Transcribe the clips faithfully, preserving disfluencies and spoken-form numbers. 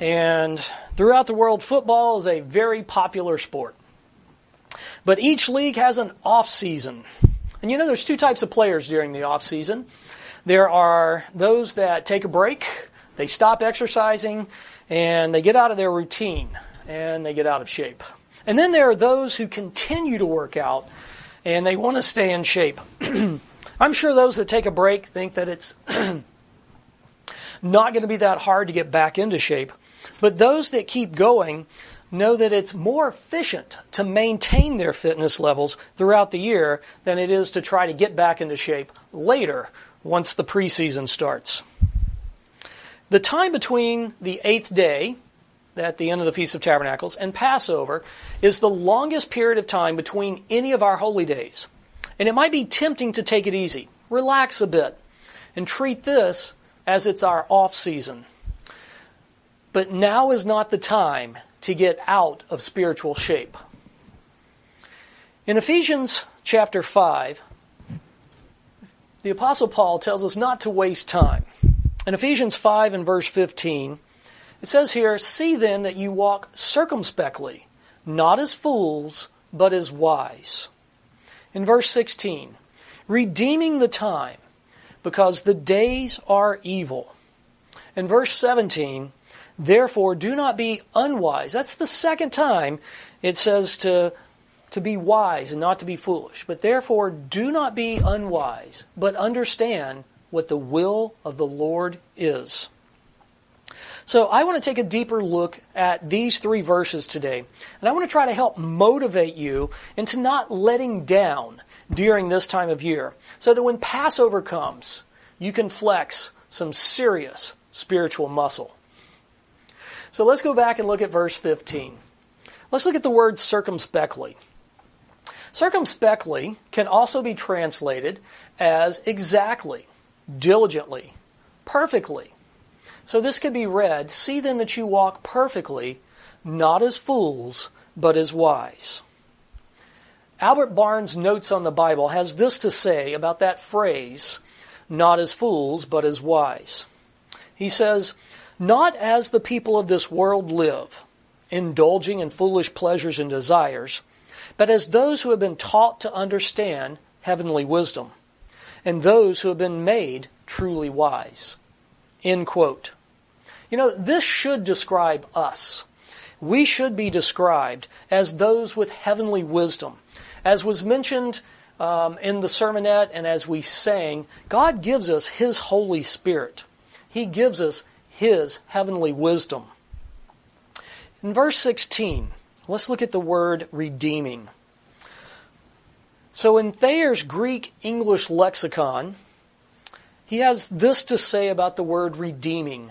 And throughout the world, football is a very popular sport. But each league has an off-season. And you know, there's two types of players during the off-season. There are those that take a break, they stop exercising, and they get out of their routine, and they get out of shape. And then there are those who continue to work out, and they want to stay in shape. I'm sure those that take a break think that it's not going to be that hard to get back into shape. But those that keep going know that it's more efficient to maintain their fitness levels throughout the year than it is to try to get back into shape later once the preseason starts. The time between the eighth day, at the end of the Feast of Tabernacles, and Passover is the longest period of time between any of our holy days. And it might be tempting to take it easy, relax a bit, and treat this as it's our off-season. But now is not the time to get out of spiritual shape. In Ephesians chapter five, the Apostle Paul tells us not to waste time. In Ephesians five and verse fifteen, it says here, "See then that you walk circumspectly, not as fools, but as wise." In verse sixteen, "Redeeming the time, because the days are evil." In verse seventeen, "Therefore do not be unwise." That's the second time it says to, to be wise and not to be foolish. But therefore do not be unwise, but understand what the will of the Lord is. So I want to take a deeper look at these three verses today. And I want to try to help motivate you into not letting down during this time of year, so that when Passover comes, you can flex some serious spiritual muscle. So let's go back and look at verse fifteen. Let's look at the word circumspectly. Circumspectly can also be translated as exactly, diligently, perfectly. So this could be read, "See then that you walk perfectly, not as fools, but as wise." Albert Barnes' Notes on the Bible has this to say about that phrase, "not as fools, but as wise." He says, "Not as the people of this world live, indulging in foolish pleasures and desires, but as those who have been taught to understand heavenly wisdom, and those who have been made truly wise." End quote. You know, this should describe us. We should be described as those with heavenly wisdom. As was mentioned um, in the sermonette and as we sang, God gives us His Holy Spirit. He gives us His heavenly wisdom. In verse sixteen, let's look at the word redeeming. So in Thayer's Greek-English lexicon, he has this to say about the word redeeming: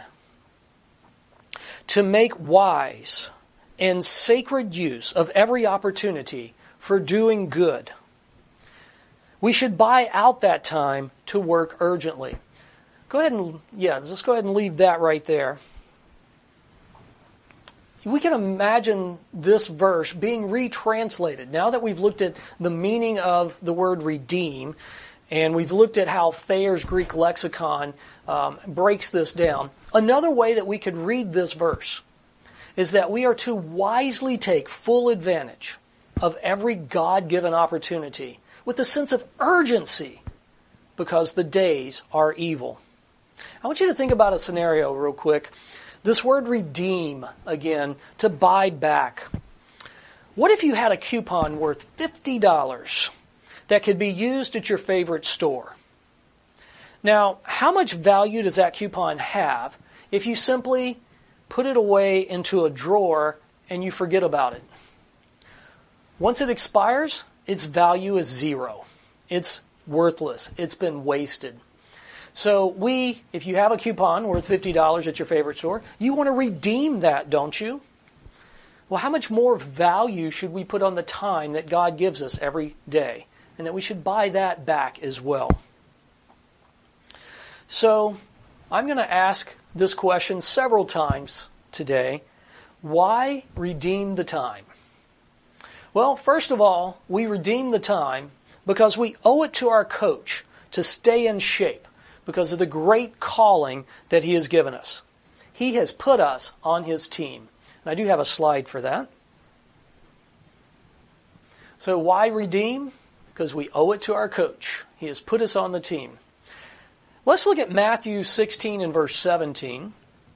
to make wise and sacred use of every opportunity for doing good. We should buy out that time to work urgently. Go ahead and, yeah, let's go ahead and leave that right there. We can imagine this verse being retranslated. Now that we've looked at the meaning of the word redeem, and we've looked at how Thayer's Greek lexicon um, breaks this down, another way that we could read this verse is that we are to wisely take full advantage of every God-given opportunity with a sense of urgency, because the days are evil. I want you to think about a scenario real quick. This word redeem, again, to buy back. What if you had a coupon worth fifty dollars that could be used at your favorite store? Now, how much value does that coupon have if you simply put it away into a drawer and you forget about it? Once it expires, its value is zero. It's worthless. It's been wasted. So we, if you have a coupon worth fifty dollars at your favorite store, you want to redeem that, don't you? Well, how much more value should we put on the time that God gives us every day? And that we should buy that back as well. So, I'm going to ask this question several times today. Why redeem the time? Well, first of all, we redeem the time because we owe it to our coach to stay in shape because of the great calling that he has given us. He has put us on His team. And I do have a slide for that. So why redeem? Because we owe it to our coach. He has put us on the team. Let's look at Matthew sixteen and verse seventeen.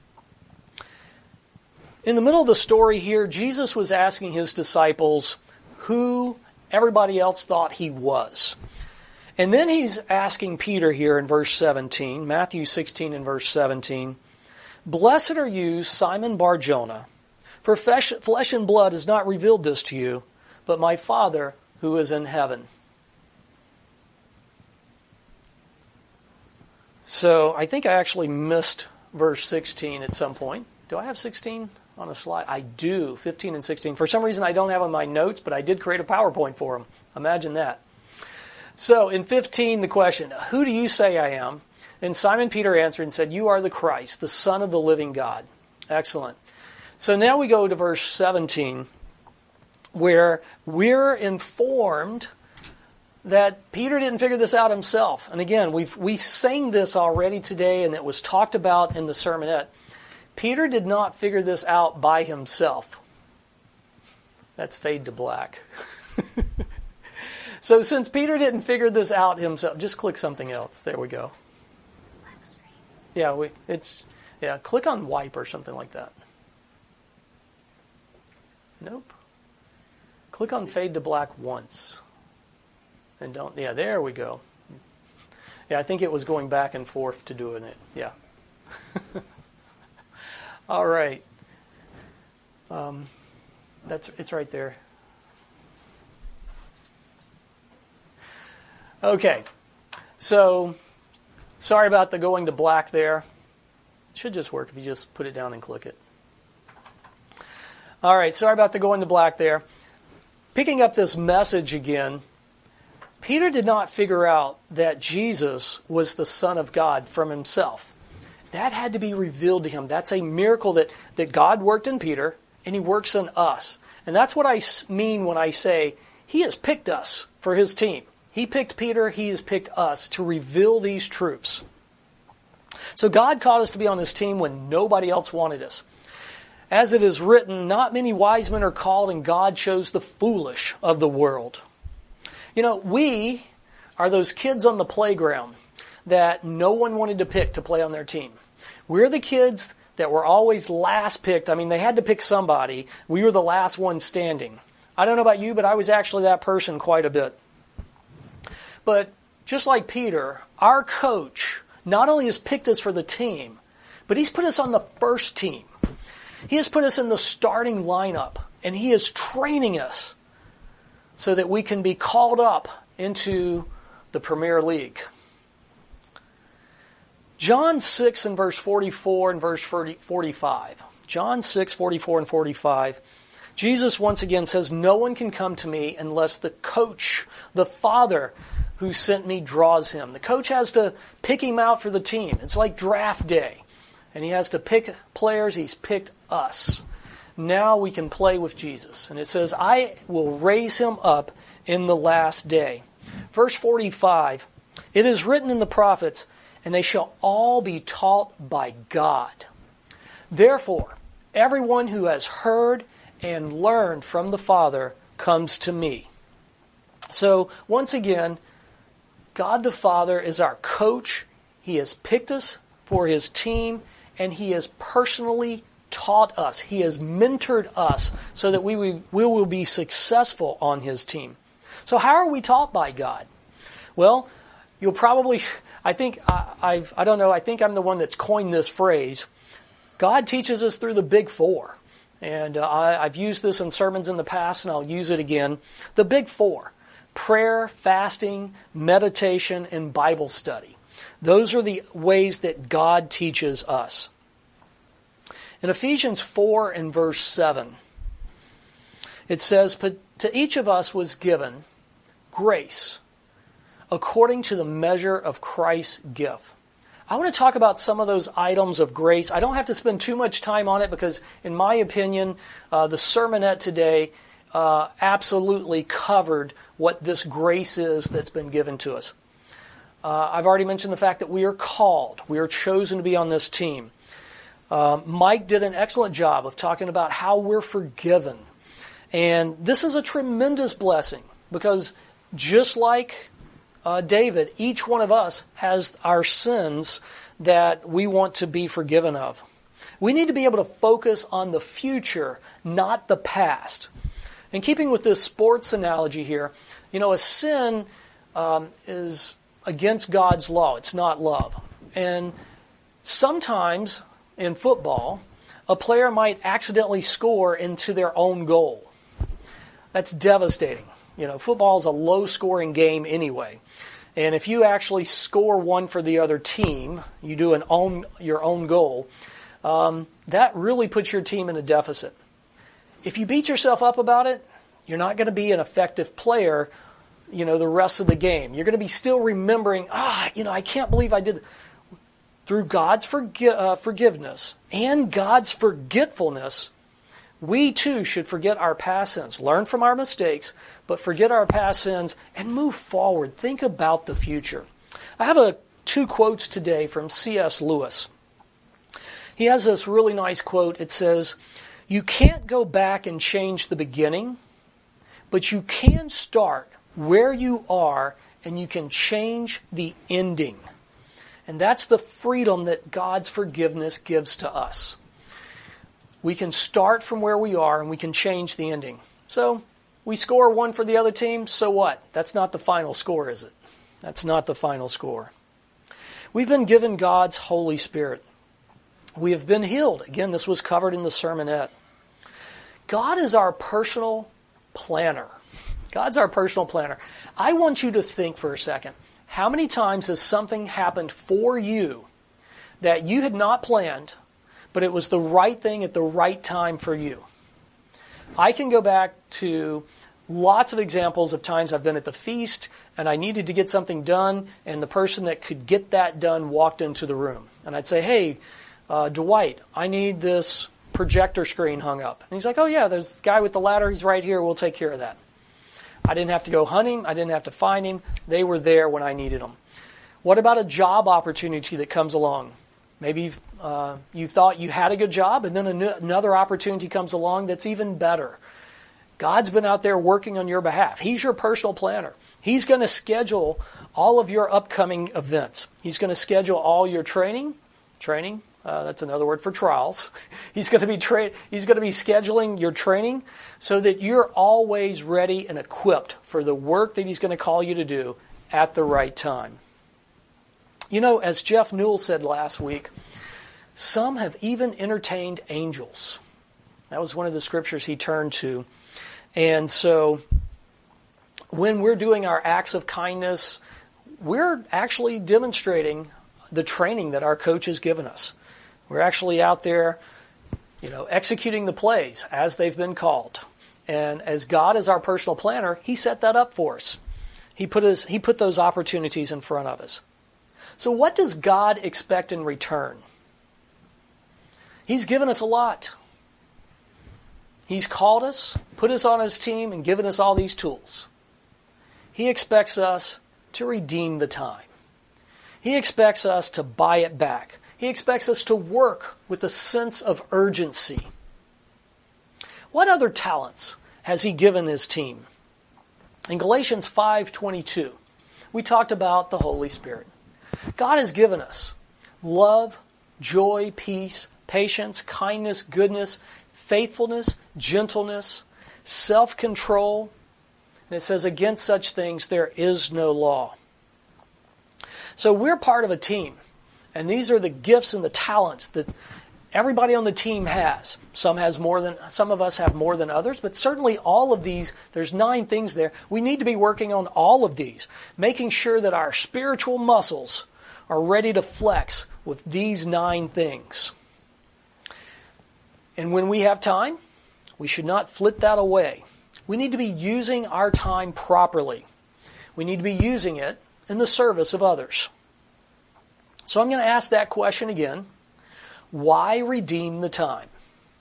In the middle of the story here, Jesus was asking His disciples who everybody else thought He was. And then He's asking Peter here in verse seventeen, Matthew sixteen and verse seventeen, "Blessed are you, Simon Bar-Jonah, for flesh, flesh and blood has not revealed this to you, but my Father who is in heaven." So I think I actually missed verse sixteen at some point. Do I have sixteen on a slide? I do, fifteen and sixteen. For some reason I don't have them in my notes, but I did create a PowerPoint for them. Imagine that. So in fifteen, the question, "Who do you say I am?" And Simon Peter answered and said, "You are the Christ, the Son of the living God." Excellent. So now we go to verse seventeen, where we're informed that Peter didn't figure this out himself. And again, we've we sang this already today, and it was talked about in the sermonette. Peter did not figure this out by himself. That's fade to black. So since Peter didn't figure this out himself, just click something else. There we go. Yeah, we it's yeah, click on wipe or something like that. Nope. Click on fade to black once. And don't, yeah, there we go. Yeah, I think it was going back and forth to doing it. Yeah. All right. Um, that's it's right there. Okay. So, sorry about the going to black there. It should just work if you just put it down and click it. All right, sorry about the going to black there. Picking up this message again, Peter did not figure out that Jesus was the Son of God from himself. That had to be revealed to him. That's a miracle that, that God worked in Peter, and He works in us. And that's what I mean when I say He has picked us for His team. He picked Peter, He has picked us to reveal these truths. So God called us to be on His team when nobody else wanted us. As it is written, not many wise men are called, and God chose the foolish of the world. You know, we are those kids on the playground that no one wanted to pick to play on their team. We're the kids that were always last picked. I mean, they had to pick somebody. We were the last one standing. I don't know about you, but I was actually that person quite a bit. But just like Peter, our coach not only has picked us for the team, but he's put us on the first team. He has put us in the starting lineup, and he is training us so that we can be called up into the Premier League. John six and verse forty-four and verse forty-five. John six, forty-four and forty-five. Jesus once again says, "No one can come to me unless the coach, the Father who sent me, draws him." The coach has to pick him out for the team. It's like draft day. And he has to pick players. He's picked us. Now we can play with Jesus. And it says, "I will raise him up in the last day." Verse forty-five, "It is written in the prophets, and they shall all be taught by God. Therefore, everyone who has heard and learned from the Father comes to me." So, once again, God the Father is our coach. He has picked us for His team, and He has personally taught us. He has mentored us so that we, we, we will be successful on His team. So how are we taught by God? Well, you'll probably, I think, I, I've, I don't know, I think I'm the one that's coined this phrase. God teaches us through the big four. And uh, I, I've used this in sermons in the past, and I'll use it again. The big four: prayer, fasting, meditation, and Bible study. Those are the ways that God teaches us. In Ephesians four and verse seven, it says, "But to each of us was given grace according to the measure of Christ's gift." I want to talk about some of those items of grace. I don't have to spend too much time on it because, in my opinion, uh, the sermonette today uh, absolutely covered what this grace is that's been given to us. Uh, I've already mentioned the fact that we are called. We are chosen to be on this team. Um, Mike did an excellent job of talking about how we're forgiven. And this is a tremendous blessing because just like uh, David, each one of us has our sins that we want to be forgiven of. We need to be able to focus on the future, not the past. And keeping with this sports analogy here, you know, a sin um, is against God's law. It's not love. And sometimes in football, a player might accidentally score into their own goal. That's devastating. You know, football is a low-scoring game anyway. And if you actually score one for the other team, you do an own your own goal, um, that really puts your team in a deficit. If you beat yourself up about it, you're not going to be an effective player, you know, the rest of the game. You're going to be still remembering, ah, you know, I can't believe I did that. Through God's forgi- uh, forgiveness and God's forgetfulness, we too should forget our past sins, learn from our mistakes, but forget our past sins and move forward. Think about the future. I have a, two quotes today from C S Lewis. He has this really nice quote. It says, "You can't go back and change the beginning, but you can start where you are and you can change the ending." And that's the freedom that God's forgiveness gives to us. We can start from where we are and we can change the ending. So, we score one for the other team, so what? That's not the final score, is it? That's not the final score. We've been given God's Holy Spirit. We have been healed. Again, this was covered in the sermonette. God is our personal planner. God's our personal planner. I want you to think for a second. How many times has something happened for you that you had not planned, but it was the right thing at the right time for you? I can go back to lots of examples of times I've been at the feast and I needed to get something done, and the person that could get that done walked into the room. And I'd say, "Hey, uh, Dwight, I need this projector screen hung up." And he's like, "Oh yeah, there's the guy with the ladder. He's right here. We'll take care of that." I didn't have to go hunt him. I didn't have to find him. They were there when I needed them. What about a job opportunity that comes along? Maybe you've, uh, you thought you had a good job, and then another opportunity comes along that's even better. God's been out there working on your behalf. He's your personal planner. He's going to schedule all of your upcoming events. He's going to schedule all your training. Training, uh, that's another word for trials. He's going to be tra- He's going to be scheduling your training so that you're always ready and equipped for the work that He's going to call you to do at the right time. You know, as Jeff Newell said last week, some have even entertained angels. That was one of the scriptures he turned to. And so when we're doing our acts of kindness, we're actually demonstrating the training that our coach has given us. We're actually out there, you know, executing the plays as they've been called. And as God is our personal planner, He set that up for us. He put his, He put those opportunities in front of us. So what does God expect in return? He's given us a lot. He's called us, put us on His team, and given us all these tools. He expects us to redeem the time. He expects us to buy it back. He expects us to work with a sense of urgency. What other talents has He given His team? In Galatians five twenty-two, we talked about the Holy Spirit. God has given us love, joy, peace, patience, kindness, goodness, faithfulness, gentleness, self-control. And it says, against such things there is no law. So we're part of a team. And these are the gifts and the talents that everybody on the team has. Some has more than some of us have more than others, but certainly all of these, there's nine things there. We need to be working on all of these, making sure that our spiritual muscles are ready to flex with these nine things. And when we have time, we should not flit that away. We need to be using our time properly. We need to be using it in the service of others. So I'm going to ask that question again. Why redeem the time?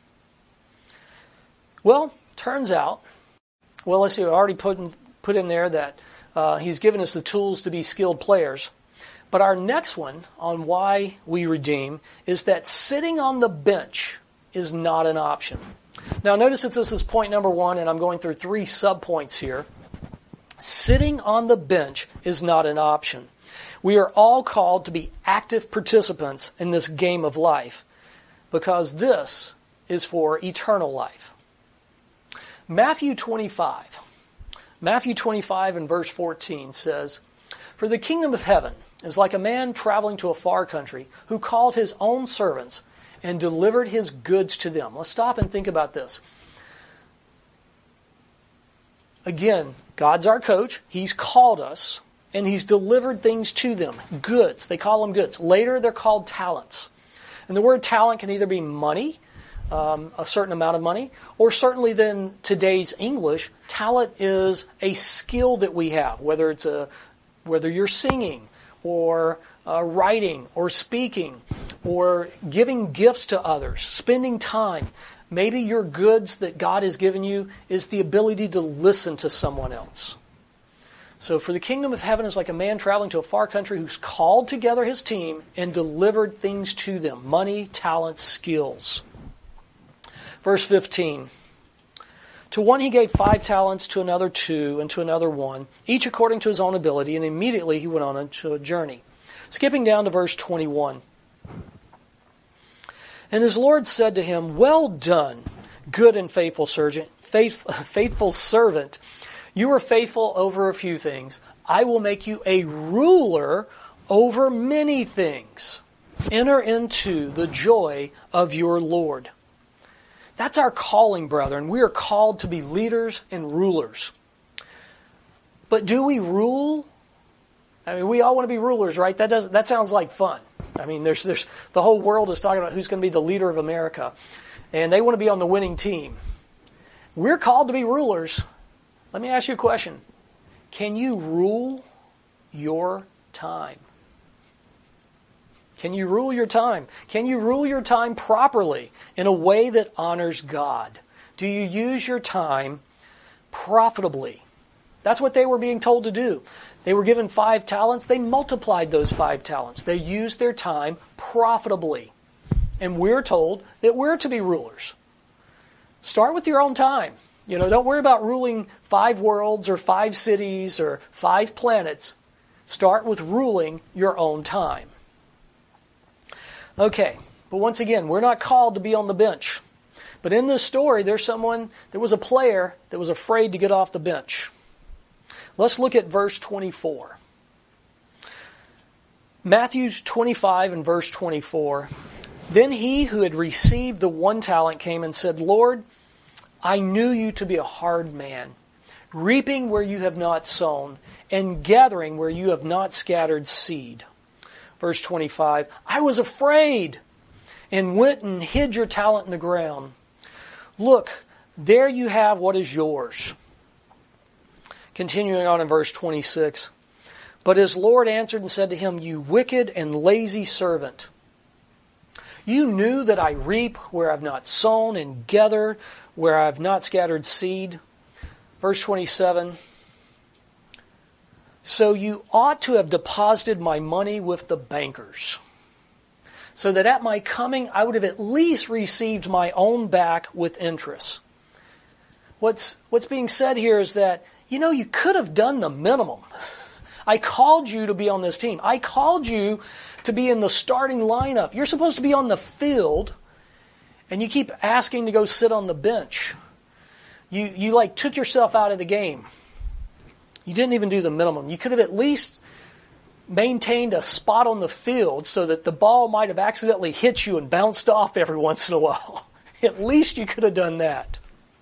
Well, turns out, well, let's see, I already put in, put in there that uh, He's given us the tools to be skilled players. But our next one on why we redeem is that sitting on the bench is not an option. Now notice that this is point number one, and I'm going through three subpoints here. Sitting on the bench is not an option. We are all called to be active participants in this game of life, because this is for eternal life. Matthew twenty-five. Matthew twenty-five and verse fourteen says, "For the kingdom of heaven is like a man traveling to a far country who called his own servants and delivered his goods to them." Let's stop and think about this. Again, God's our coach. He's called us, and He's delivered things to them. Goods. They call them goods. Later, they're called talents. And the word talent can either be money, um, a certain amount of money, or certainly then today's English, talent is a skill that we have, whether it's a whether you're singing, or uh, writing, or speaking, or giving gifts to others, spending time. Maybe your goods that God has given you is the ability to listen to someone else. So for the kingdom of heaven is like a man traveling to a far country who's called together his team and delivered things to them. Money, talents, skills. Verse fifteen. To one he gave five talents, to another two, and to another one, each according to his own ability, and immediately he went on into a journey. Skipping down to verse twenty-one. And his Lord said to him, "Well done, good and faithful servant. Faithful servant. You are faithful over a few things. I will make you a ruler over many things. Enter into the joy of your Lord." That's our calling, brethren. We are called to be leaders and rulers. But do we rule? I mean, we all want to be rulers, right? That does that sounds like fun. I mean, there's there's the whole world is talking about who's going to be the leader of America, and they want to be on the winning team. We're called to be rulers. Let me ask you a question. Can you rule your time? Can you rule your time? Can you rule your time properly in a way that honors God? Do you use your time profitably? That's what they were being told to do. They were given five talents. They multiplied those five talents. They used their time profitably. And we're told that we're to be rulers. Start with your own time. You know, don't worry about ruling five worlds or five cities or five planets. Start with ruling your own time. Okay, but once again, we're not called to be on the bench. But in this story, there's someone, there was a player that was afraid to get off the bench. Let's look at verse twenty-four. Matthew twenty-five and verse twenty-four. Then he who had received the one talent came and said, "Lord, I knew you to be a hard man, reaping where you have not sown, and gathering where you have not scattered seed." Verse twenty-five, "I was afraid and went and hid your talent in the ground. Look, there you have what is yours." Continuing on in verse twenty-six, "But his Lord answered and said to him, You wicked and lazy servant, you knew that I reap where I have not sown and gather where I have not scattered seed." Verse twenty-seven, "So you ought to have deposited my money with the bankers, so that at my coming I would have at least received my own back with interest." What's, what's being said here is that, you know, you could have done the minimum. I called you to be on this team. I called you to be in the starting lineup. You're supposed to be on the field, and you keep asking to go sit on the bench. You, you like took yourself out of the game. You didn't even do the minimum. You could have at least maintained a spot on the field so that the ball might have accidentally hit you and bounced off every once in a while. At least you could have done that.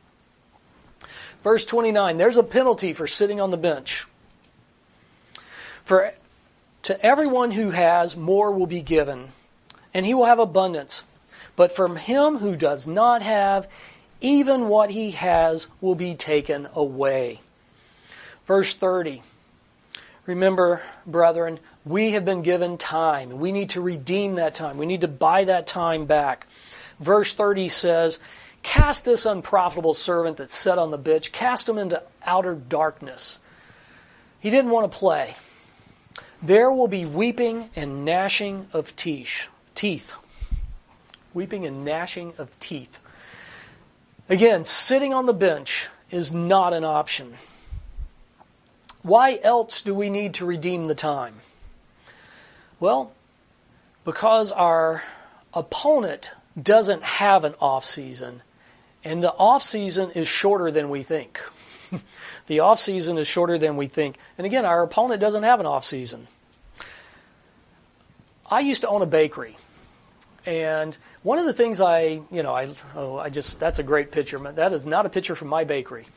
Verse twenty-nine, there's a penalty for sitting on the bench. "For to everyone who has, more will be given, and he will have abundance. But from him who does not have, even what he has will be taken away." Verse thirty. Remember, brethren, we have been given time. We need to redeem that time. We need to buy that time back. Verse thirty says, "Cast this unprofitable servant that sat on the bench, cast him into outer darkness." He didn't want to play. There will be weeping and gnashing of teeth. Teeth. Weeping and gnashing of teeth. Again, sitting on the bench is not an option. Why else do we need to redeem the time? Well, because our opponent doesn't have an off season, and the off season is shorter than we think. The off season is shorter than we think. And again, our opponent doesn't have an off season. I used to own a bakery. And one of the things I, you know, I, oh, I just, that's a great picture. That is not a picture from my bakery.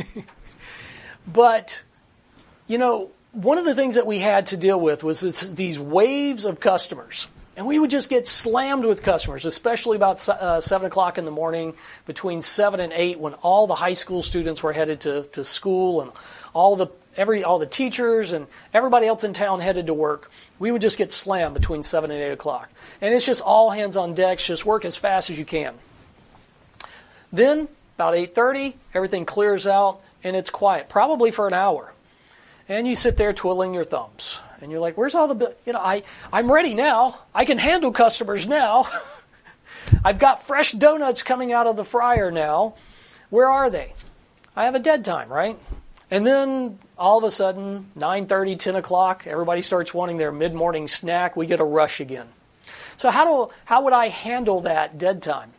But, you know, one of the things that we had to deal with was this, these waves of customers. And we would just get slammed with customers, especially about uh, seven o'clock in the morning, between seven and eight, when all the high school students were headed to, to school and all the every all the teachers and everybody else in town headed to work. We would just get slammed between seven and eight o'clock. And it's just all hands on deck, just work as fast as you can. Then, about eight thirty, everything clears out and it's quiet, probably for an hour. And you sit there twiddling your thumbs. And you're like, where's all the, you know, I, I'm ready now. I can handle customers now. I've got fresh donuts coming out of the fryer now. Where are they? I have a dead time, right? And then all of a sudden, nine thirty, ten o'clock, everybody starts wanting their mid-morning snack. We get a rush again. So how do how would I handle that dead time?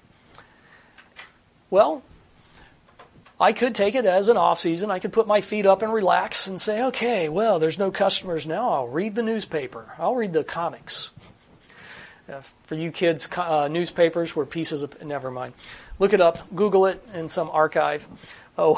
Well, I could take it as an off-season. I could put my feet up and relax and say, okay, well, there's no customers now. I'll read the newspaper. I'll read the comics. Uh, for you kids, uh, newspapers were pieces of... Never mind. Look it up. Google it in some archive. Oh.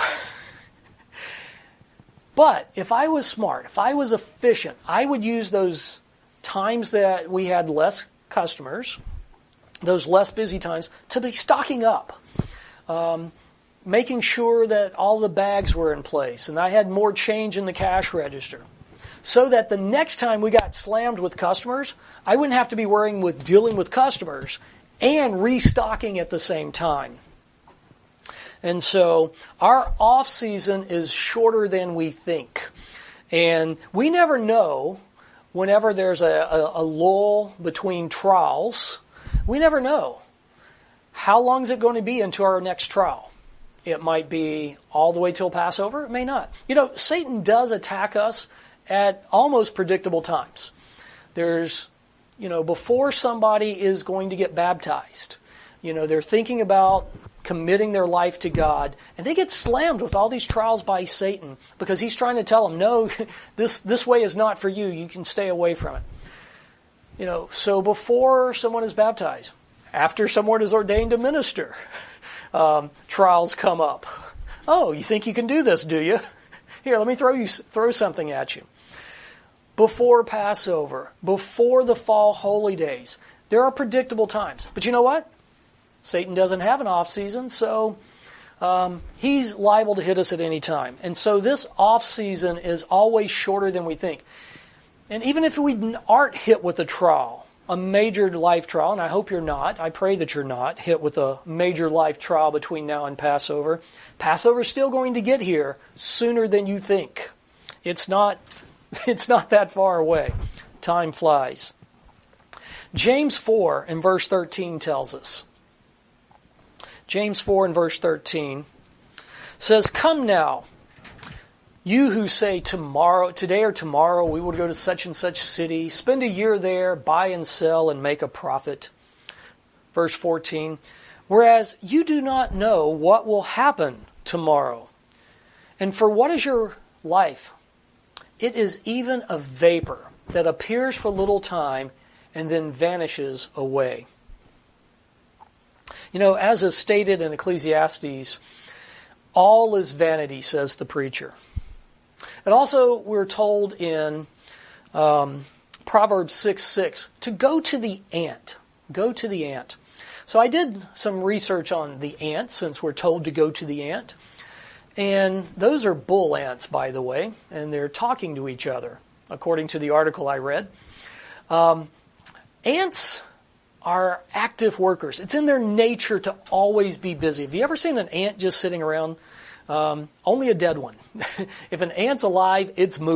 But if I was smart, if I was efficient, I would use those times that we had less customers, those less busy times, to be stocking up. Um... Making sure that all the bags were in place and I had more change in the cash register. So that the next time we got slammed with customers, I wouldn't have to be worrying with dealing with customers and restocking at the same time. And so our off season is shorter than we think. And we never know, whenever there's a, a, a lull between trials, we never know how long is it going to be into our next trial. It might be all the way till Passover. It may not. You know, Satan does attack us at almost predictable times. There's, you know, before somebody is going to get baptized, you know, they're thinking about committing their life to God, and they get slammed with all these trials by Satan because he's trying to tell them, no, this, this way is not for you. You can stay away from it. You know, so before someone is baptized, after someone is ordained a minister, Um, trials come up. Oh, you think you can do this, do you? Here, let me throw you throw something at you. Before Passover, before the fall holy days, there are predictable times. But you know what? Satan doesn't have an off season, so um, he's liable to hit us at any time. And so this off season is always shorter than we think. And even if we aren't hit with a trial, a major life trial, and I hope you're not, I pray that you're not hit with a major life trial between now and Passover, Passover's still going to get here sooner than you think. It's not, it's not that far away. Time flies. James four and verse thirteen tells us. James four and verse thirteen says, "Come now, you who say tomorrow, today or tomorrow, we will go to such and such city, spend a year there, buy and sell, and make a profit." Verse fourteen, "Whereas you do not know what will happen tomorrow. And for what is your life? It is even a vapor that appears for a little time and then vanishes away." You know, as is stated in Ecclesiastes, all is vanity, says the preacher. And also, we're told in um, Proverbs six six to go to the ant. Go to the ant. So I did some research on the ant, since we're told to go to the ant. And those are bull ants, by the way, and they're talking to each other, according to the article I read. Um, ants are active workers. It's in their nature to always be busy. Have you ever seen an ant just sitting around? Um, only a dead one. If an ant's alive, it's moving.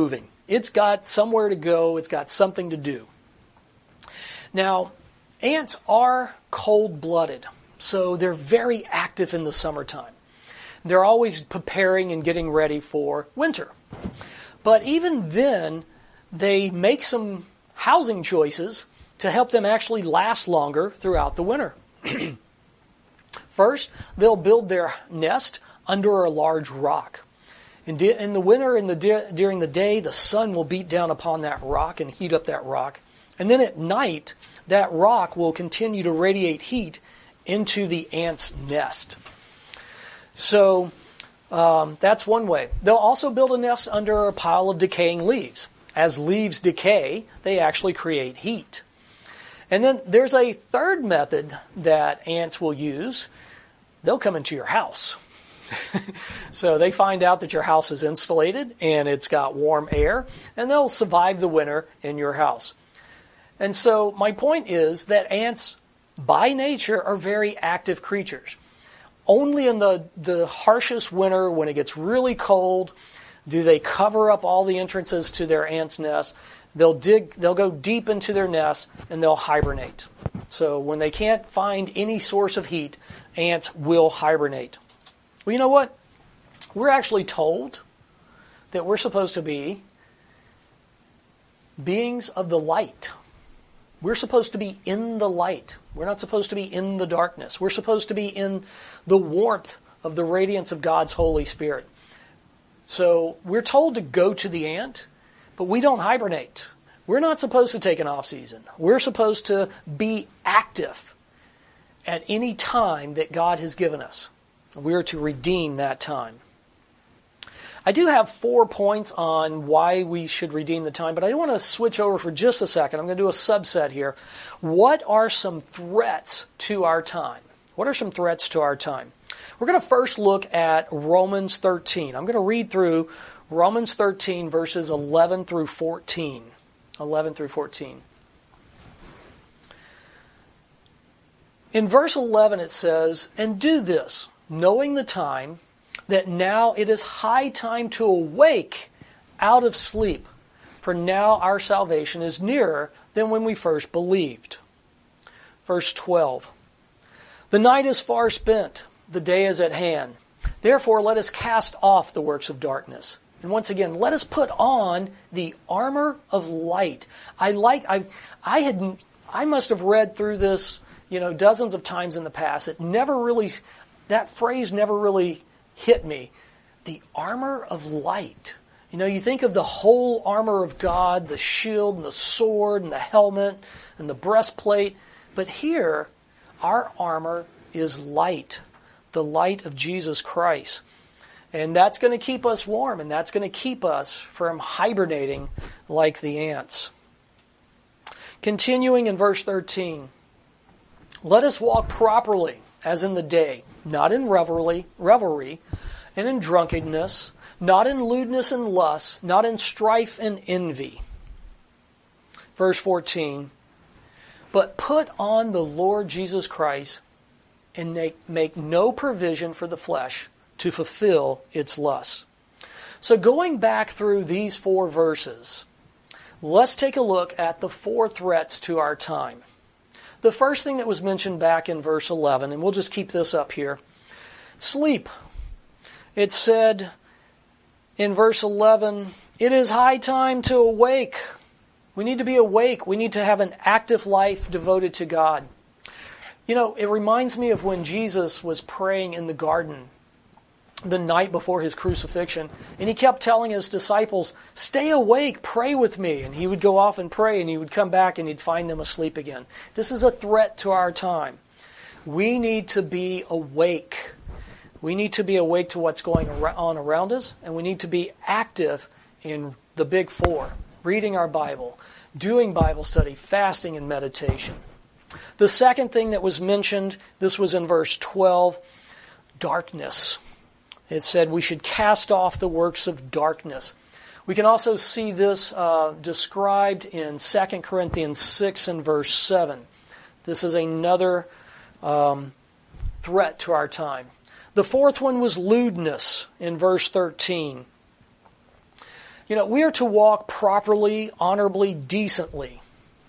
It's got somewhere to go. It's got something to do. Now, ants are cold-blooded, so they're very active in the summertime. They're always preparing and getting ready for winter. But even then, they make some housing choices to help them actually last longer throughout the winter. First, they'll build their nest under a large rock. In, di- in the winter, in the di- during the day, the sun will beat down upon that rock and heat up that rock. And then at night, that rock will continue to radiate heat into the ant's nest. So um, that's one way. They'll also build a nest under a pile of decaying leaves. As leaves decay, they actually create heat. And then there's a third method that ants will use. They'll come into your house. So they find out that your house is insulated and it's got warm air, and they'll survive the winter in your house. And so my point is that ants, by nature, are very active creatures. Only in the, the harshest winter, when it gets really cold, do they cover up all the entrances to their ant's nest. They'll dig, they'll go deep into their nest, and they'll hibernate. So when they can't find any source of heat, ants will hibernate. Well, you know what? We're actually told that we're supposed to be beings of the light. We're supposed to be in the light. We're not supposed to be in the darkness. We're supposed to be in the warmth of the radiance of God's Holy Spirit. So we're told to go to the ant, but we don't hibernate. We're not supposed to take an off season. We're supposed to be active at any time that God has given us. We're to redeem that time. I do have four points on why we should redeem the time, but I want to switch over for just a second. I'm going to do a subset here. What are some threats to our time? What are some threats to our time? We're going to first look at Romans thirteen. I'm going to read through Romans thirteen, verses eleven through fourteen. eleven through fourteen. In verse eleven it says, "And do this, knowing the time, that now it is high time to awake out of sleep, for now our salvation is nearer than when we first believed." Verse twelve, "The night is far spent, the day is at hand. Therefore let us cast off the works of darkness." And once again, let us put on the armor of light. I like I I had I must have read through this, you know, dozens of times in the past. It never really that phrase never really hit me. The armor of light. You know, you think of the whole armor of God, the shield and the sword and the helmet and the breastplate. But here, our armor is light. The light of Jesus Christ. And that's going to keep us warm, and that's going to keep us from hibernating like the ants. Continuing in verse thirteen. "Let us walk properly, as in the day, not in revelry, revelry, and in drunkenness, not in lewdness and lust, not in strife and envy." Verse fourteen, "But put on the Lord Jesus Christ, and make, make no provision for the flesh to fulfill its lusts." So going back through these four verses, let's take a look at the four threats to our time. The first thing that was mentioned back in verse eleven, and we'll just keep this up here, sleep. It said in verse eleven, "It is high time to awake." We need to be awake. We need to have an active life devoted to God. You know, it reminds me of when Jesus was praying in the garden the night before his crucifixion, and he kept telling his disciples, "Stay awake, pray with me." And he would go off and pray, and he would come back and he'd find them asleep again. This is a threat to our time. We need to be awake. We need to be awake to what's going on around us, and we need to be active in the big four, reading our Bible, doing Bible study, fasting, and meditation. The second thing that was mentioned, this was in verse twelve, darkness. It said we should cast off the works of darkness. We can also see this uh, described in Second Corinthians six and verse seven. This is another um, threat to our time. The fourth one was lewdness in verse thirteen. You know, we are to walk properly, honorably, decently.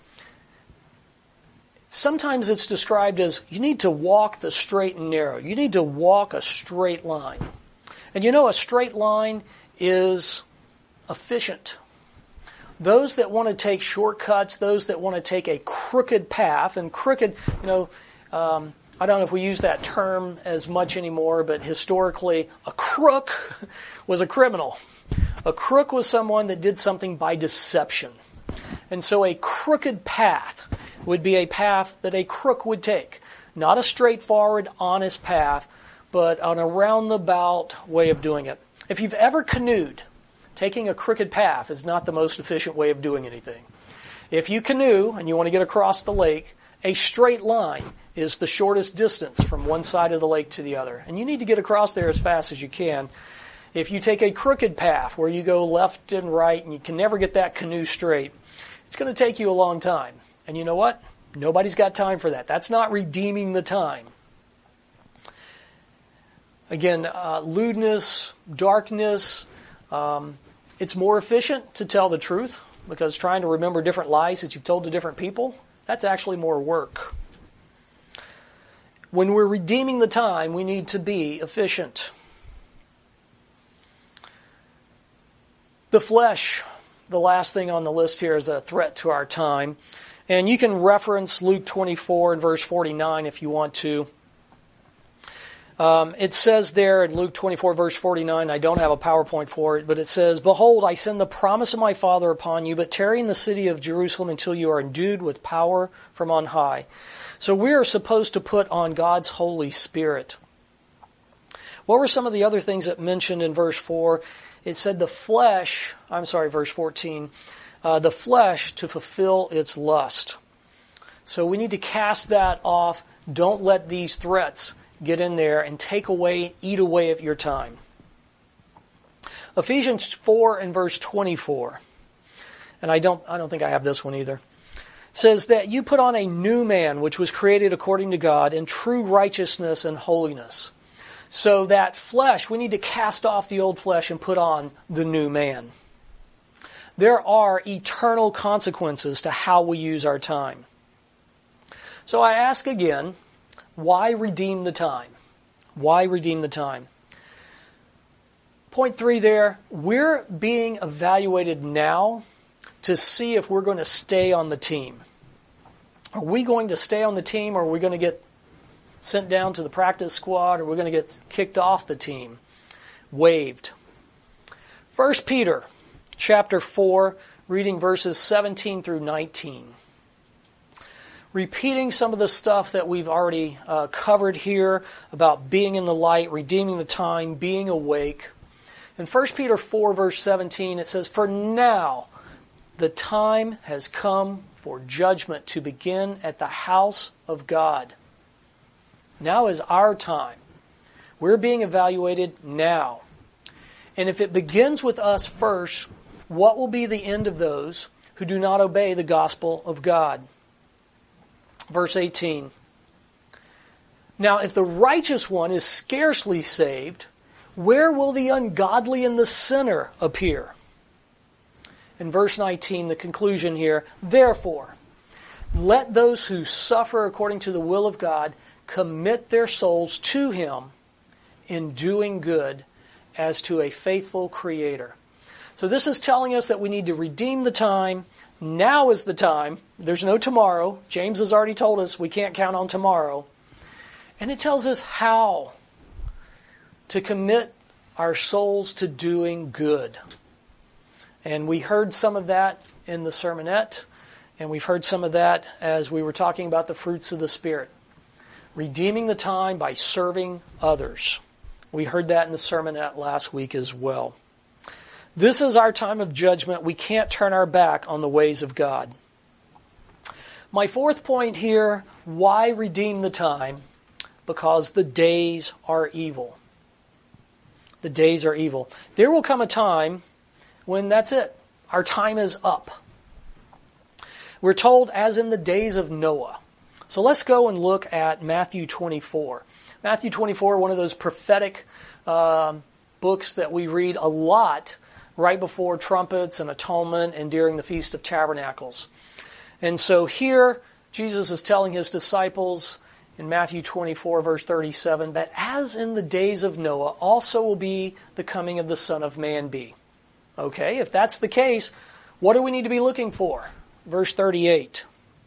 Sometimes it's described as you need to walk the straight and narrow. You need to walk a straight line. And you know, a straight line is efficient. Those that want to take shortcuts, those that want to take a crooked path, and crooked, you know, um, I don't know if we use that term as much anymore, but historically, a crook was a criminal. A crook was someone that did something by deception. And so a crooked path would be a path that a crook would take. Not a straightforward, honest path, but an around-the-about way of doing it. If you've ever canoed, taking a crooked path is not the most efficient way of doing anything. If you canoe and you want to get across the lake, a straight line is the shortest distance from one side of the lake to the other. And you need to get across there as fast as you can. If you take a crooked path where you go left and right and you can never get that canoe straight, it's going to take you a long time. And you know what? Nobody's got time for that. That's not redeeming the time. Again, uh, lewdness, darkness, um, it's more efficient to tell the truth because trying to remember different lies that you've told to different people, that's actually more work. When we're redeeming the time, we need to be efficient. The flesh, the last thing on the list here, is a threat to our time. And you can reference Luke twenty-four and verse forty-nine if you want to. Um, it says there in Luke twenty-four, verse forty-nine, I don't have a PowerPoint for it, but it says, "Behold, I send the promise of my Father upon you, but tarry in the city of Jerusalem until you are endued with power from on high." So we are supposed to put on God's Holy Spirit. What were some of the other things that mentioned in verse four? It said the flesh, I'm sorry, verse fourteen, uh, the flesh to fulfill its lust. So we need to cast that off. Don't let these threats get in there and take away, eat away at your time. Ephesians four and verse twenty-four. And I don't I don't think I have this one either. Says that you put on a new man which was created according to God in true righteousness and holiness. So that flesh, we need to cast off the old flesh and put on the new man. There are eternal consequences to how we use our time. So I ask again, why redeem the time? Why redeem the time? Point three there, we're being evaluated now to see if we're going to stay on the team. Are we going to stay on the team, or are we going to get sent down to the practice squad, or we're going to get kicked off the team, waived? First Peter chapter four, reading verses seventeen through nineteen. Repeating some of the stuff that we've already uh, covered here about being in the light, redeeming the time, being awake. In First Peter four, verse seventeen, it says, "For now the time has come for judgment to begin at the house of God." Now is our time. We're being evaluated now. And if it begins with us first, what will be the end of those who do not obey the gospel of God? Verse eighteen. "Now if the righteous one is scarcely saved, where will the ungodly and the sinner appear?" In verse nineteen, the conclusion here, "Therefore, let those who suffer according to the will of God commit their souls to Him in doing good as to a faithful Creator." So this is telling us that we need to redeem the time. Now is the time. There's no tomorrow. James has already told us we can't count on tomorrow. And it tells us how to commit our souls to doing good. And we heard some of that in the sermonette, and we've heard some of that as we were talking about the fruits of the Spirit. Redeeming the time by serving others. We heard that in the sermonette last week as well. This is our time of judgment. We can't turn our back on the ways of God. My fourth point here, why redeem the time? Because the days are evil. The days are evil. There will come a time when that's it. Our time is up. We're told as in the days of Noah. So let's go and look at Matthew twenty-four. Matthew twenty-four, one of those prophetic um, books that we read a lot right before trumpets and atonement and during the Feast of Tabernacles. And so here, Jesus is telling his disciples in Matthew twenty-four, verse thirty-seven, that as in the days of Noah, also will be the coming of the Son of Man be. Okay, if that's the case, what do we need to be looking for? Verse thirty-eight.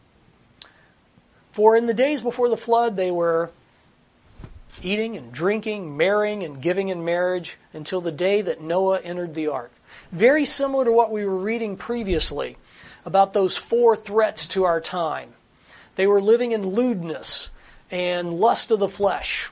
For in the days before the flood, they were eating and drinking, marrying and giving in marriage until the day that Noah entered the ark. Very similar to what we were reading previously about those four threats to our time. They were living in lewdness and lust of the flesh.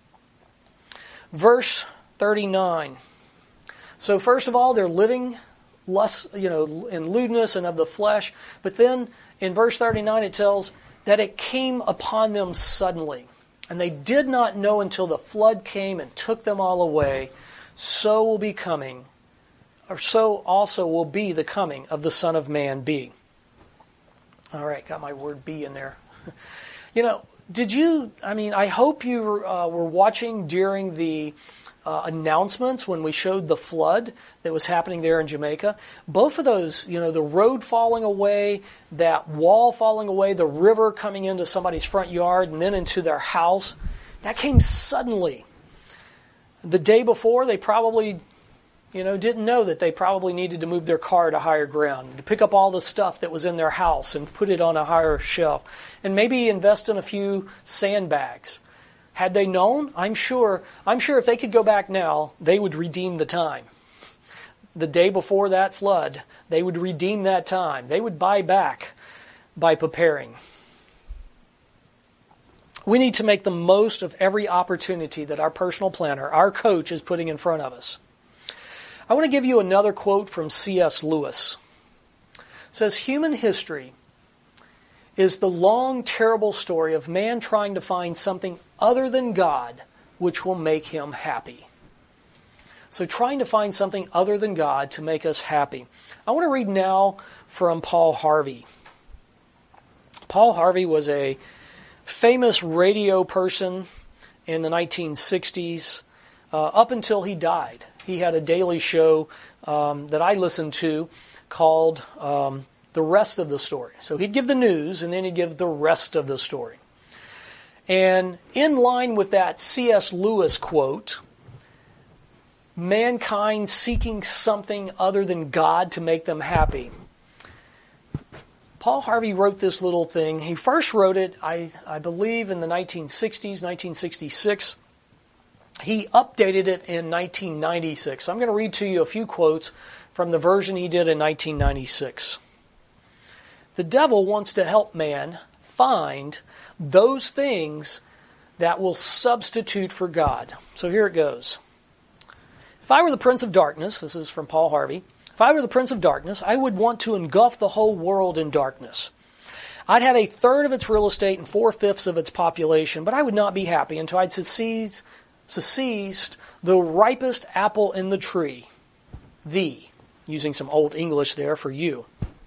Verse thirty-nine. So first of all, they're living lust, you know, in lewdness and of the flesh. But then in verse thirty-nine it tells that it came upon them suddenly. And they did not know until the flood came and took them all away. So will be coming, or so also will be the coming of the Son of Man be. All right, got my word be in there. You know, did you, I mean, I hope you uh, were watching during the uh, announcements when we showed the flood that was happening there in Jamaica. Both of those, you know, the road falling away, that wall falling away, the river coming into somebody's front yard and then into their house, that came suddenly. The day before, they probably, you know, didn't know that they probably needed to move their car to higher ground, to pick up all the stuff that was in their house and put it on a higher shelf, and maybe invest in a few sandbags. Had they known, I'm sure, I'm sure if they could go back now, they would redeem the time. The day before that flood, they would redeem that time. They would buy back by preparing. We need to make the most of every opportunity that our personal planner, our coach, is putting in front of us. I want to give you another quote from C S Lewis. It says, human history is the long, terrible story of man trying to find something other than God which will make him happy. So trying to find something other than God to make us happy. I want to read now from Paul Harvey. Paul Harvey was a famous radio person in the nineteen sixties, uh, up until he died. He had a daily show um, that I listened to called um, The Rest of the Story. So he'd give the news and then he'd give the rest of the story. And in line with that C S Lewis quote, mankind seeking something other than God to make them happy, Paul Harvey wrote this little thing. He first wrote it, I, I believe, in the nineteen sixties, nineteen sixty-six. He updated it in nineteen ninety-six. So I'm going to read to you a few quotes from the version he did in nineteen ninety-six. The devil wants to help man find those things that will substitute for God. So here it goes. If I were the prince of darkness, this is from Paul Harvey, if I were the prince of darkness, I would want to engulf the whole world in darkness. I'd have a third of its real estate and four-fifths of its population, but I would not be happy until I'd seized, seized the ripest apple in the tree, thee, using some old English there for you,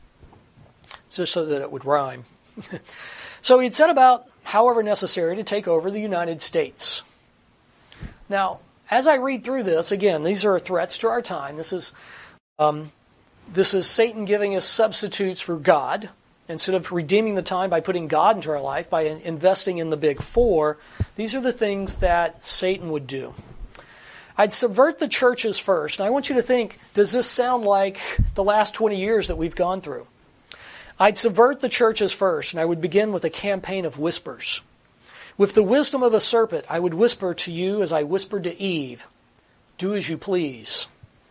just so that it would rhyme. So he'd set about, however necessary, to take over the United States. Now, as I read through this, again, these are threats to our time. This is um, this is Satan giving us substitutes for God. Instead of redeeming the time by putting God into our life, by investing in the big four, these are the things that Satan would do. I'd subvert the churches first. And I want you to think, does this sound like the last twenty years that we've gone through? I'd subvert the churches first, and I would begin with a campaign of whispers. With the wisdom of a serpent, I would whisper to you as I whispered to Eve, do as you please.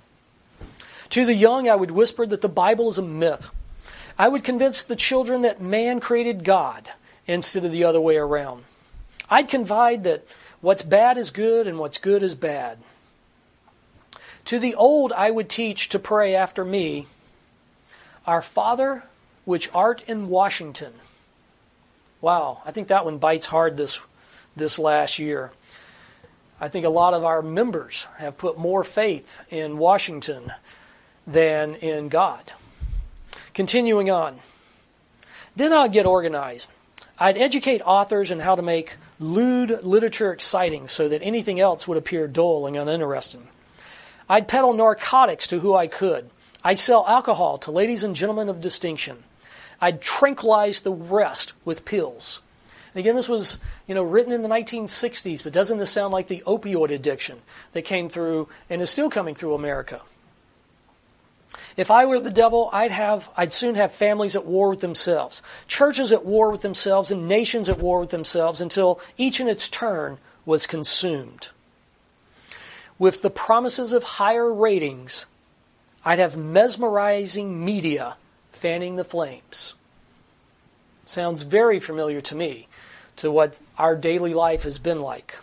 To the young, I would whisper that the Bible is a myth. I would convince the children that man created God instead of the other way around. I'd confide that what's bad is good and what's good is bad. To the old, I would teach to pray after me, Our Father, which art in Washington. Wow, I think that one bites hard this this last year. I think a lot of our members have put more faith in Washington than in God. Continuing on. Then I'd get organized. I'd educate authors in how to make lewd literature exciting so that anything else would appear dull and uninteresting. I'd peddle narcotics to who I could. I'd sell alcohol to ladies and gentlemen of distinction. I'd tranquilize the rest with pills. And again, this was, you know, written in the nineteen sixties, but doesn't this sound like the opioid addiction that came through and is still coming through America? If I were the devil, I'd have, I'd soon have families at war with themselves, churches at war with themselves, and nations at war with themselves until each in its turn was consumed. With the promises of higher ratings, I'd have mesmerizing media fanning the flames. Sounds very familiar to me, to what our daily life has been like.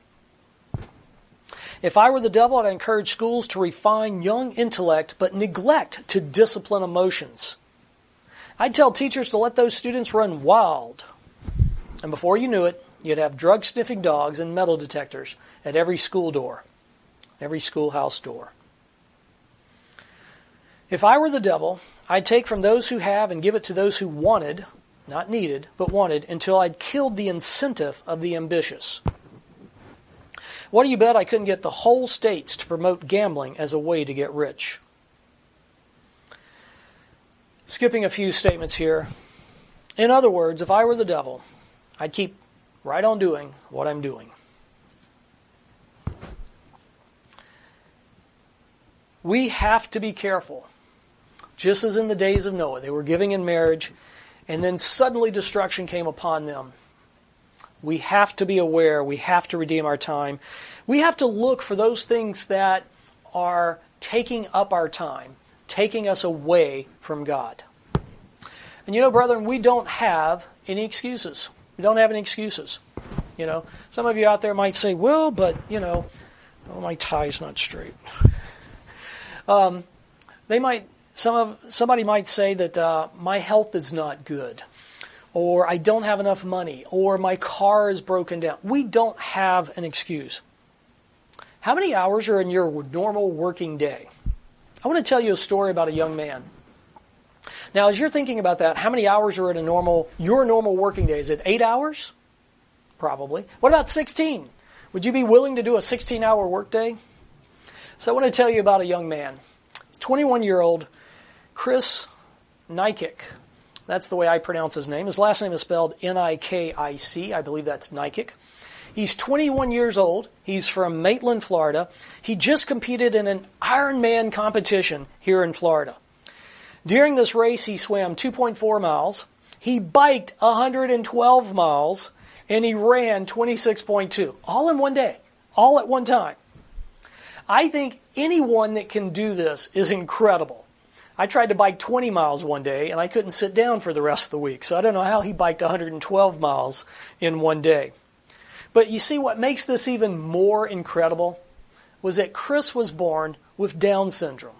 If I were the devil, I'd encourage schools to refine young intellect but neglect to discipline emotions. I'd tell teachers to let those students run wild. And before you knew it, you'd have drug-sniffing dogs and metal detectors at every school door, every schoolhouse door. If I were the devil, I'd take from those who have and give it to those who wanted, not needed, but wanted, until I'd killed the incentive of the ambitious. What do you bet I couldn't get the whole states to promote gambling as a way to get rich? Skipping a few statements here. In other words, if I were the devil, I'd keep right on doing what I'm doing. We have to be careful. Just as in the days of Noah, they were giving in marriage, and then suddenly destruction came upon them. We have to be aware. We have to redeem our time. We have to look for those things that are taking up our time, taking us away from God. And you know, brethren, we don't have any excuses. We don't have any excuses. You know, some of you out there might say, well, but, you know, oh, my tie's not straight. um, they might, some of somebody might say that uh, my health is not good, or I don't have enough money, or my car is broken down. We don't have an excuse. How many hours are in your normal working day? I want to tell you a story about a young man. Now, as you're thinking about that, how many hours are in a normal, your normal working day? Is it eight hours? Probably. What about sixteen? Would you be willing to do a sixteen-hour workday? So I want to tell you about a young man. He's twenty-one-year-old Chris Nikic. That's the way I pronounce his name. His last name is spelled N I K I C. I believe that's Nikic. He's twenty-one years old. He's from Maitland, Florida. He just competed in an Ironman competition here in Florida. During this race, he swam two point four miles. He biked one hundred twelve miles. And he ran twenty-six point two. All in one day. All at one time. I think anyone that can do this is incredible. I tried to bike twenty miles one day, and I couldn't sit down for the rest of the week. So I don't know how he biked one hundred twelve miles in one day. But you see, what makes this even more incredible was that Chris was born with Down syndrome.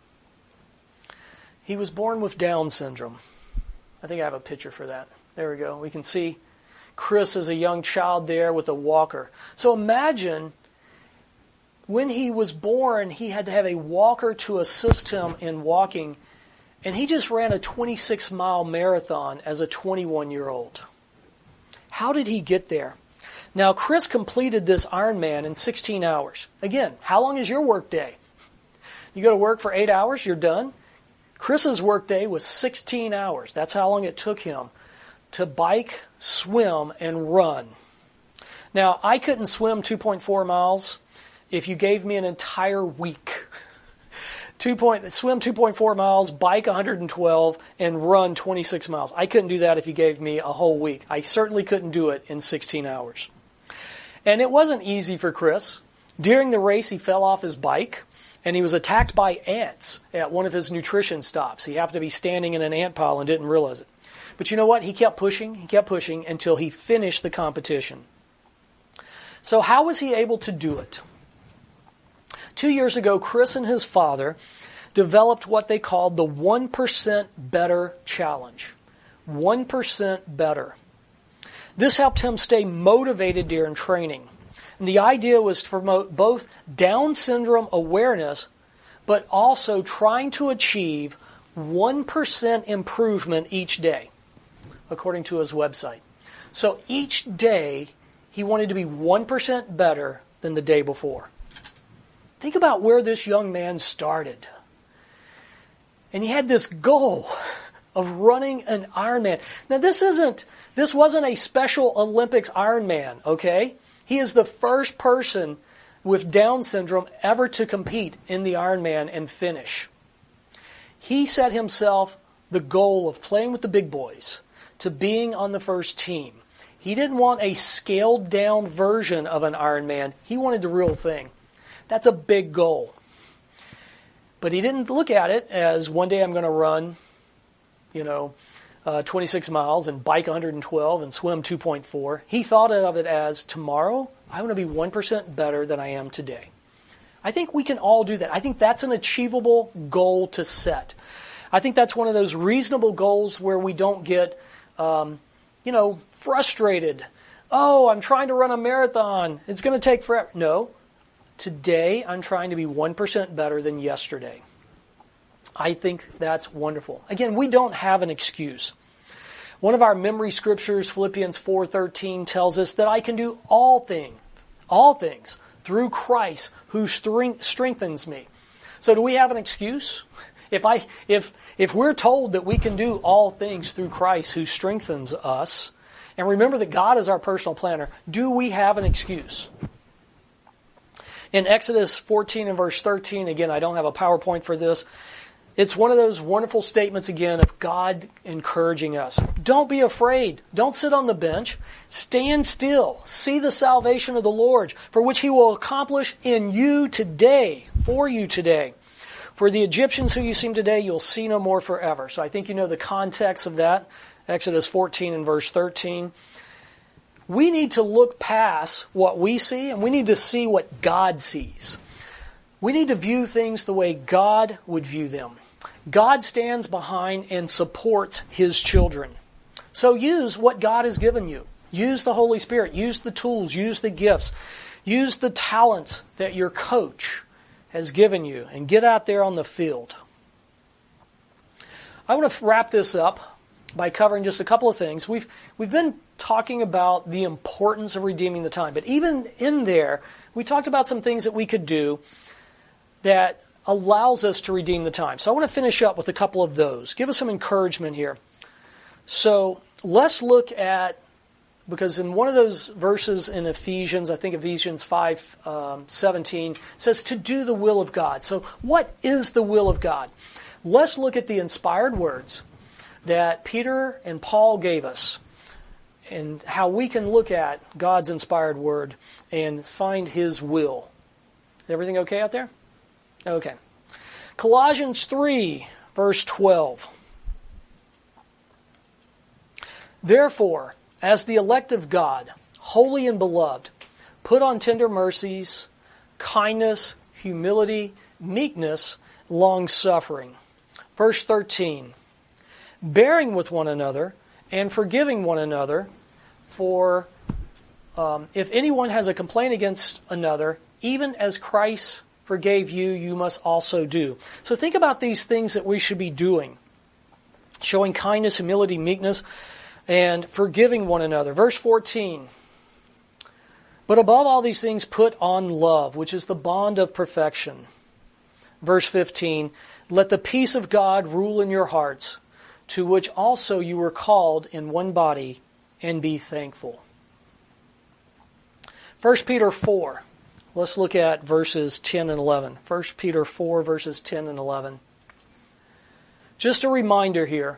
He was born with Down syndrome. I think I have a picture for that. There we go. We can see Chris as a young child there with a walker. So imagine when he was born, he had to have a walker to assist him in walking, and he just ran a twenty-six mile marathon as a twenty-one-year-old. How did he get there? Now, Chris completed this Ironman in sixteen hours. Again, how long is your work day? You go to work for eight hours, you're done? Chris's work day was sixteen hours. That's how long it took him to bike, swim, and run. Now, I couldn't swim two point four miles if you gave me an entire week. Two point, swim two point four miles, bike one hundred twelve, and run twenty-six miles. I couldn't do that if you gave me a whole week. I certainly couldn't do it in sixteen hours. And it wasn't easy for Chris. During the race, he fell off his bike, and he was attacked by ants at one of his nutrition stops. He happened to be standing in an ant pile and didn't realize it. But you know what? He kept pushing, he kept pushing until he finished the competition. So how was he able to do it? Two years ago, Chris and his father developed what they called the one percent Better Challenge. one percent better. This helped him stay motivated during training. And the idea was to promote both Down syndrome awareness, but also trying to achieve one percent improvement each day, according to his website. So each day, he wanted to be one percent better than the day before. Think about where this young man started. And he had this goal of running an Ironman. Now this isn't, this wasn't a Special Olympics Ironman, okay? He is the first person with Down syndrome ever to compete in the Ironman and finish. He set himself the goal of playing with the big boys, to being on the first team. He didn't want a scaled down version of an Ironman. He wanted the real thing. That's a big goal. But he didn't look at it as one day I'm going to run, you know, uh, twenty-six miles and bike one hundred twelve and swim two point four. He thought of it as tomorrow I want to be one percent better than I am today. I think we can all do that. I think that's an achievable goal to set. I think that's one of those reasonable goals where we don't get, um, you know, frustrated. Oh, I'm trying to run a marathon. It's going to take forever. No. Today, I'm trying to be one percent better than yesterday. I think that's wonderful. Again, we don't have an excuse. One of our memory scriptures, Philippians four thirteen, tells us that I can do all things, all things, through Christ who strengthens me. So do we have an excuse? If I, if, if we're told that we can do all things through Christ who strengthens us, and remember that God is our personal planner, do we have an excuse? In Exodus fourteen and verse thirteen, again, I don't have a PowerPoint for this. It's one of those wonderful statements, again, of God encouraging us. Don't be afraid. Don't sit on the bench. Stand still. See the salvation of the Lord, for which He will accomplish in you today, for you today. For the Egyptians who you see today, you'll see no more forever. So I think you know the context of that. Exodus fourteen and verse thirteen. We need to look past what we see, and we need to see what God sees. We need to view things the way God would view them. God stands behind and supports His children. So use what God has given you. Use the Holy Spirit. Use the tools. Use the gifts. Use the talents that your coach has given you, and get out there on the field. I want to wrap this up by covering just a couple of things. We've we've been talking about the importance of redeeming the time, but even in there, we talked about some things that we could do that allows us to redeem the time. So I want to finish up with a couple of those. Give us some encouragement here. So let's look at, because in one of those verses in Ephesians, I think Ephesians five seventeen, says to do the will of God. So what is the will of God? Let's look at the inspired words that Peter and Paul gave us, and how we can look at God's inspired word and find His will. Everything okay out there? Okay. Colossians three, verse twelve. Therefore, as the elect of God, holy and beloved, put on tender mercies, kindness, humility, meekness, long-suffering. Verse thirteen. Bearing with one another and forgiving one another, for um, if anyone has a complaint against another, even as Christ forgave you, you must also do. So think about these things that we should be doing. Showing kindness, humility, meekness, and forgiving one another. Verse fourteen. But above all these things, put on love, which is the bond of perfection. Verse fifteen. Let the peace of God rule in your hearts, to which also you were called in one body, and be thankful. First Peter four. Let's look at verses ten and eleven. First Peter four, verses ten and eleven. Just a reminder here.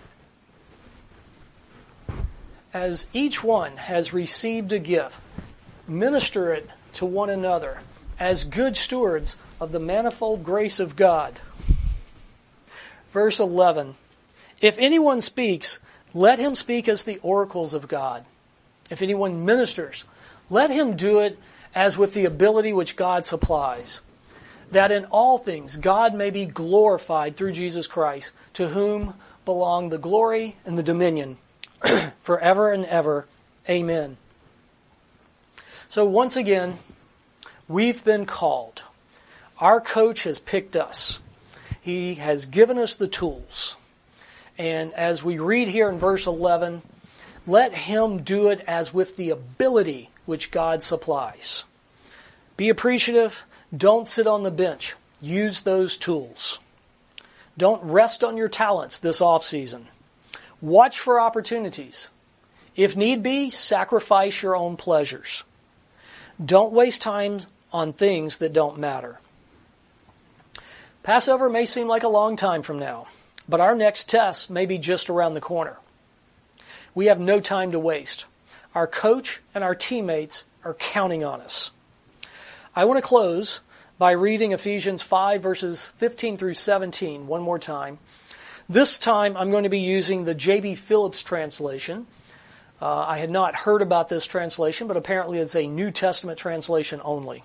As each one has received a gift, minister it to one another as good stewards of the manifold grace of God. Verse eleven. If anyone speaks, let him speak as the oracles of God. If anyone ministers, let him do it as with the ability which God supplies, that in all things God may be glorified through Jesus Christ, to whom belong the glory and the dominion forever and ever. Amen. So once again, we've been called. Our coach has picked us. He has given us the tools. And as we read here in verse eleven, let him do it as with the ability which God supplies. Be appreciative. Don't sit on the bench. Use those tools. Don't rest on your talents this off season. Watch for opportunities. If need be, sacrifice your own pleasures. Don't waste time on things that don't matter. Passover may seem like a long time from now, but our next test may be just around the corner. We have no time to waste. Our coach and our teammates are counting on us. I want to close by reading Ephesians five, verses fifteen through seventeen one more time. This time I'm going to be using the J B Phillips translation. Uh, I had not heard about this translation, but apparently it's a New Testament translation only.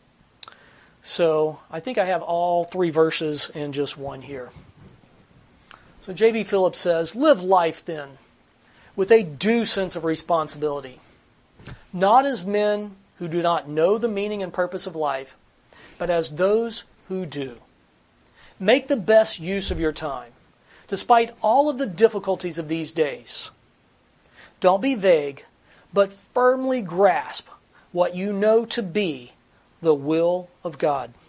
So I think I have all three verses in just one here. So J B Phillips says, "Live life then with a due sense of responsibility, not as men who do not know the meaning and purpose of life, but as those who do. Make the best use of your time, despite all of the difficulties of these days. Don't be vague, but firmly grasp what you know to be the will of God.